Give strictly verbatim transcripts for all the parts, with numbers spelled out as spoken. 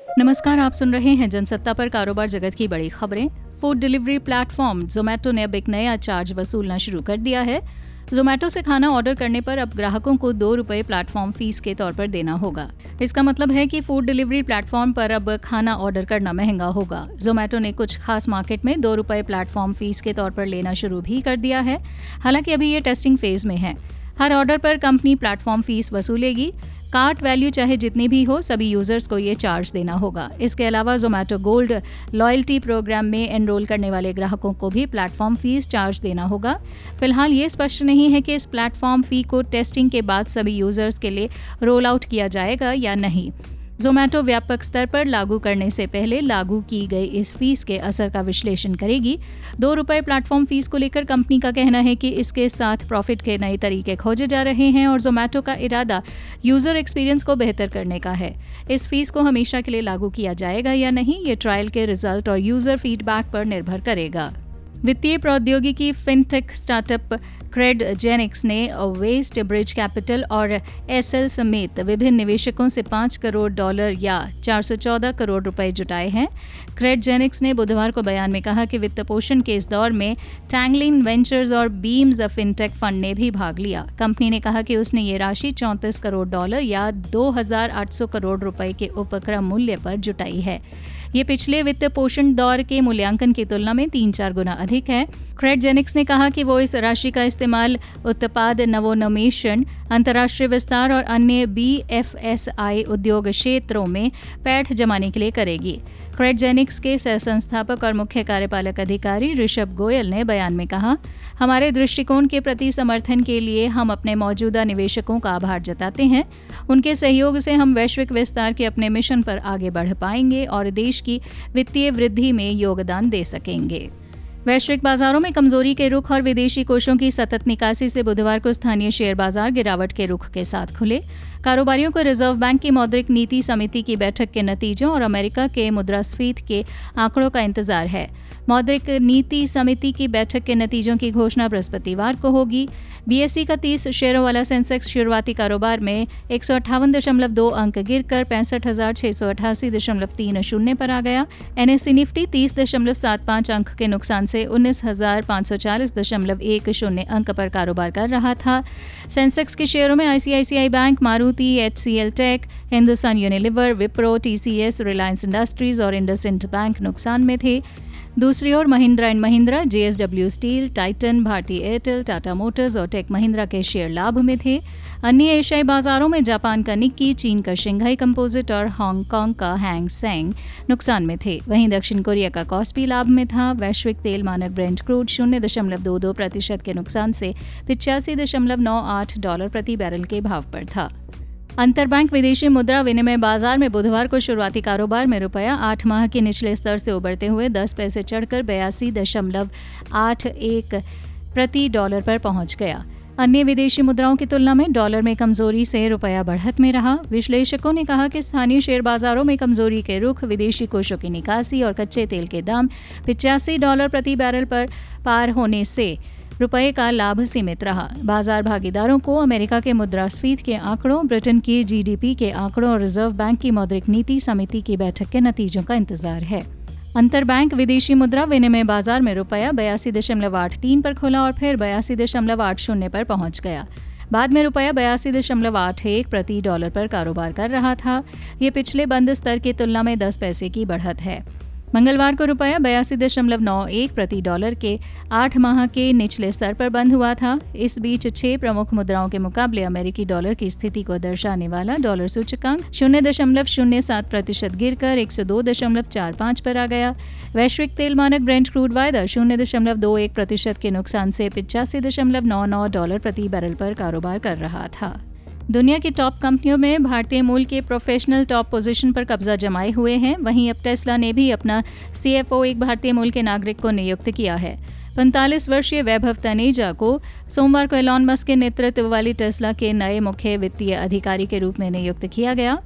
नमस्कार, आप सुन रहे हैं जनसत्ता पर कारोबार जगत की बड़ी खबरें। फूड डिलीवरी प्लेटफॉर्म जोमेटो ने अब एक नया चार्ज वसूलना शुरू कर दिया है। जोमेटो से खाना ऑर्डर करने पर अब ग्राहकों को दो रुपये प्लेटफॉर्म फीस के तौर पर देना होगा। इसका मतलब है कि फूड डिलीवरी प्लेटफॉर्म पर अब खाना ऑर्डर करना महंगा होगा। जोमेटो ने कुछ खास मार्केट में दो रुपये प्लेटफॉर्म फीस के तौर पर लेना शुरू भी कर दिया है। हालांकि अभी ये टेस्टिंग फेज में है। हर ऑर्डर पर कंपनी प्लेटफॉर्म फीस वसूलेगी। कार्ट वैल्यू चाहे जितनी भी हो, सभी यूजर्स को ये चार्ज देना होगा। इसके अलावा जोमेटो गोल्ड लॉयल्टी प्रोग्राम में एनरोल करने वाले ग्राहकों को भी प्लेटफॉर्म फीस चार्ज देना होगा। फिलहाल ये स्पष्ट नहीं है कि इस प्लेटफॉर्म फी को टेस्टिंग के बाद सभी यूजर्स के लिए रोल आउट किया जाएगा या नहीं। जोमेटो व्यापक स्तर पर लागू करने से पहले लागू की गई इस फीस के असर का विश्लेषण करेगी। दो रुपये प्लेटफॉर्म फीस को लेकर कंपनी का कहना है कि इसके साथ प्रॉफिट के नए तरीके खोजे जा रहे हैं और जोमेटो का इरादा यूजर एक्सपीरियंस को बेहतर करने का है। इस फीस को हमेशा के लिए लागू किया जाएगा या नहीं, ये ट्रायल के रिजल्ट और यूजर फीडबैक पर निर्भर करेगा। वित्तीय प्रौद्योगिकी फिनटेक स्टार्टअप क्रेडजेनिक्स ने वेस्ट ब्रिज कैपिटल और एसएल समेत विभिन्न निवेशकों से पाँच करोड़ डॉलर या चार सौ चौदह करोड़ रुपए जुटाए हैं। क्रेडजेनिक्स ने बुधवार को बयान में कहा कि वित्त पोषण के इस दौर में टैंगलिन वेंचर्स और बीम्स फिनटेक फंड ने भी भाग लिया। कंपनी ने कहा कि उसने ये राशि चौंतीस करोड़ डॉलर या दो हजार आठ सौ करोड़ रुपए के उपक्रम मूल्य पर जुटाई है। ये पिछले वित्त पोषण दौर के मूल्यांकन की तुलना में तीन चार गुना अधिक है। क्रेडजेनिक्स ने कहा कि वो इस राशि का इस्तेमाल उत्पाद नवोन्मेषण, अंतर्राष्ट्रीय विस्तार और अन्य बी एफ एस आई उद्योग क्षेत्रों में पैठ जमाने के लिए करेगी। क्रेडजेनिक्स के सह संस्थापक और मुख्य कार्यपालक अधिकारी ऋषभ गोयल ने बयान में कहा, हमारे दृष्टिकोण के प्रति समर्थन के लिए हम अपने मौजूदा निवेशकों का आभार जताते हैं। उनके सहयोग से हम वैश्विक विस्तार के अपने मिशन पर आगे बढ़ पाएंगे और देश की वित्तीय वृद्धि में योगदान दे सकेंगे। वैश्विक बाजारों में कमजोरी के रुख और विदेशी कोषों की सतत निकासी से बुधवार को स्थानीय शेयर बाजार गिरावट के रुख के साथ खुले। कारोबारियों को रिजर्व बैंक की मौद्रिक नीति समिति की बैठक के नतीजों और अमेरिका के मुद्रास्फीति के आंकड़ों का इंतजार है। मौद्रिक नीति समिति की बैठक के नतीजों की घोषणा बृहस्पतिवार को होगी। बीएसई का तीस शेयरों वाला सेंसेक्स शुरुआती कारोबार में एक सौ अट्ठावन दशमलव दो अंक गिरकर पैंसठ हजार छह सौ अठासी दशमलव तीन शून्य पर आ गया। एनएसई निफ्टी तीस दशमलव सात पाँच अंक के नुकसान से उन्नीस हजार पाँच सौ चालीस दशमलव एक शून्य अंक पर कारोबार कर रहा था। सेंसेक्स के शेयरों में ICICI bank, Maruti, HCL tech, Hindustan Unilever, Wipro, TCS, Reliance Industries और इंडसइंड बैंक नुकसान में थे। दूसरी ओर Mahindra and Mahindra, JSW steel, Titan, भारतीय एयरटेल, टाटा मोटर्स और टेक महिंद्रा के शेयर लाभ में थे। अन्य एशियाई बाजारों में जापान का निक्की, चीन का शंघाई कंपोजिट और हांगकांग का हैंग सेंग नुकसान में थे। वहीं दक्षिण कोरिया का कॉस्पी लाभ में था। वैश्विक तेल मानक ब्रेंट क्रूड शून्य दशमलव दो दो प्रतिशत के नुकसान से पिचासी दशमलव नौ आठ डॉलर प्रति बैरल के भाव पर था। अंतरबैंक विदेशी मुद्रा विनिमय बाजार में बुधवार को शुरुआती कारोबार में रुपया आठ माह के निचले स्तर से उबरते हुए दस पैसे चढ़कर बयासी दशमलव आठ एक प्रति डॉलर पर पहुंच गया। अन्य विदेशी मुद्राओं की तुलना में डॉलर में कमजोरी से रुपया बढ़त में रहा। विश्लेषकों ने कहा कि स्थानीय शेयर बाजारों में कमजोरी के रुख, विदेशी कोषों की निकासी और कच्चे तेल के दाम पिचासी डॉलर प्रति बैरल पर पार होने से रुपये का लाभ सीमित रहा। बाजार भागीदारों को अमेरिका के मुद्रास्फीति के आंकड़ों, ब्रिटेन की जीडीपी के आंकड़ों और रिजर्व बैंक की मौद्रिक नीति समिति की बैठक के नतीजों का इंतजार है। अंतरबैंक विदेशी मुद्रा विनिमय बाजार में रुपया बयासी दशमलव आठ तीन पर खुला और फिर बयासी दशमलव आठ शून्य पर पहुंच गया। बाद में रुपया बयासी दशमलव आठ एक प्रति डॉलर पर कारोबार कर रहा था। ये पिछले बंद स्तर की तुलना में दस पैसे की बढ़त है। मंगलवार को रुपया बयासी दशमलव नौ एक प्रति डॉलर के आठ माह के निचले स्तर पर बंद हुआ था। इस बीच छह प्रमुख मुद्राओं के मुकाबले अमेरिकी डॉलर की स्थिति को दर्शाने वाला डॉलर सूचकांक शून्य दशमलव शून्य सात प्रतिशत गिरकर एक सौ दो दशमलव चार पाँच पर आ गया। वैश्विक तेल मानक ब्रेंट क्रूड वायदा शून्य दशमलव दो एक प्रतिशत के नुकसान से पिचासी दशमलव नौ नौ डॉलर प्रति बैरल पर कारोबार कर रहा था। दुनिया की टॉप कंपनियों में भारतीय मूल के प्रोफेशनल टॉप पोजीशन पर कब्जा जमाए हुए हैं। वहीं अब टेस्ला ने भी अपना सीएफओ एक भारतीय मूल के नागरिक को नियुक्त किया है। पैंतालीस वर्षीय वैभव तनेजा को सोमवार को एलॉन मस्क के नेतृत्व वाली टेस्ला के नए मुख्य वित्तीय अधिकारी के रूप में नियुक्त किया गया।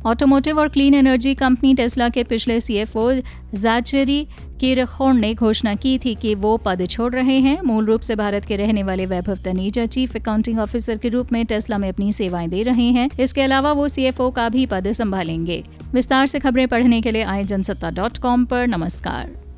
ऑटोमोटिव और क्लीन एनर्जी कंपनी टेस्ला के पिछले सीएफओ ज़ैचरी किरखोर्न ने घोषणा की थी कि वो पद छोड़ रहे हैं। मूल रूप से भारत के रहने वाले Vaibhav Taneja chief accounting officer के रूप में टेस्ला में अपनी सेवाएं दे रहे हैं। इसके अलावा वो सीएफओ का भी पद संभालेंगे। विस्तार से खबरें पढ़ने के लिए आए जनसत्ता डॉट कॉम पर। नमस्कार।